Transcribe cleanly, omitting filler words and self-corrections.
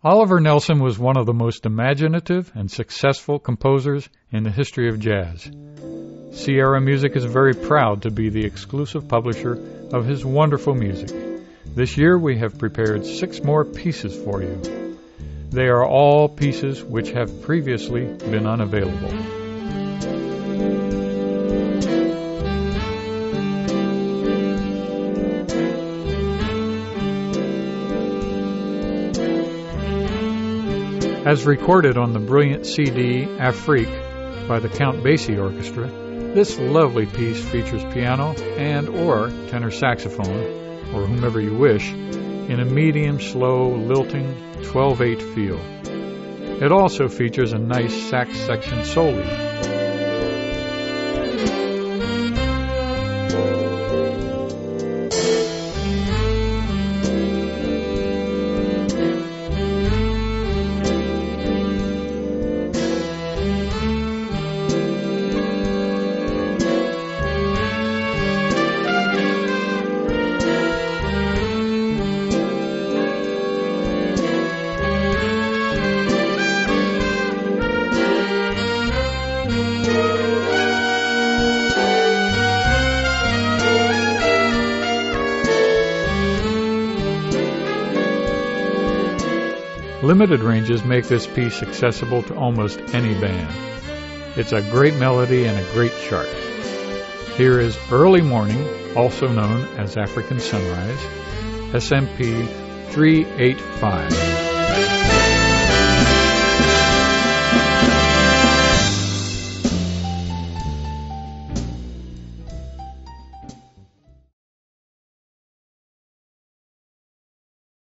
Oliver Nelson was one of the most imaginative and successful composers in the history of jazz. Sierra Music is very proud to be the exclusive publisher of his wonderful music. This year we have prepared 6 more pieces for you. They are all pieces which have previously been unavailable. As recorded on the brilliant CD Afrique by the Count Basie Orchestra, this lovely piece features piano and or tenor saxophone, or whomever you wish, in a medium, slow, lilting 12/8 feel. It also features a nice sax section solo. Limited ranges make this piece accessible to almost any band. It's a great melody and a great chart. Here is Early Morning, also known as African Sunrise, SMP 385.